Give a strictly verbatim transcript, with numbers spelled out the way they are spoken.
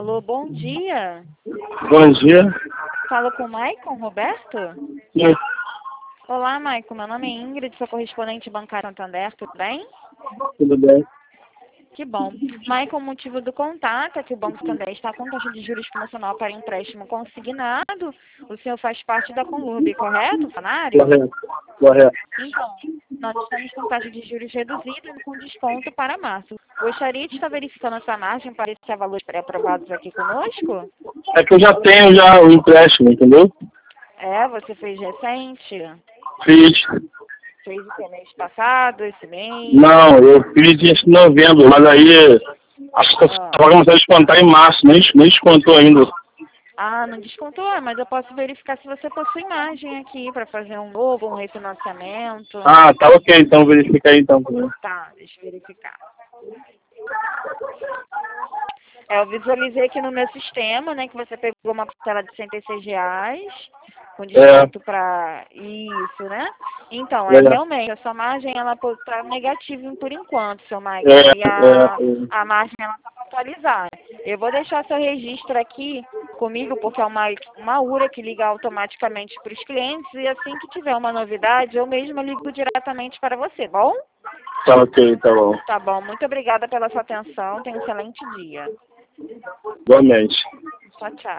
Alô, bom dia. Bom dia. Fala com o Maicon Roberto? Sim. Olá, Maicon. Meu nome é Ingrid, sou correspondente bancário Santander, tudo bem? Tudo bem? Que bom. Maicon, o motivo do contato é que o Banco Santander está com taxa de juros promocional para empréstimo consignado. O senhor faz parte da Conlurb, correto, funcionário? Correto. Correto. Então, nós estamos com taxa de juros reduzida e com desconto para março. Gostaria de estar verificando essa margem para esses valores pré-aprovados aqui conosco? É que eu já tenho já o empréstimo, entendeu? É, você fez recente? Fiz. Fez o que, mês passado, esse mês? Não, eu fiz em novembro, mas aí acho que Ah, vai começar a descontar em março, nem, nem descontou ainda. ah, não descontou, ah, mas eu posso verificar se você possui margem aqui para fazer um novo, um refinanciamento. Ah, tá ok, então verifica aí então. Tá, deixa eu verificar. É, eu visualizei aqui no meu sistema, né, que você pegou uma parcela de cento e seis reais, com É, desconto para isso, né? Então, é é, realmente, a sua margem, ela está negativa por enquanto, seu Maicon, é, e a, é, a margem, ela está para atualizar. Eu vou deixar seu registro aqui comigo, porque é uma, uma U R A que liga automaticamente para os clientes, e assim que tiver uma novidade, eu mesma ligo diretamente para você, bom? tá ok, tá bom. Tá bom, muito obrigada pela sua atenção, tenha um excelente dia. Igualmente. Tchau, tchau.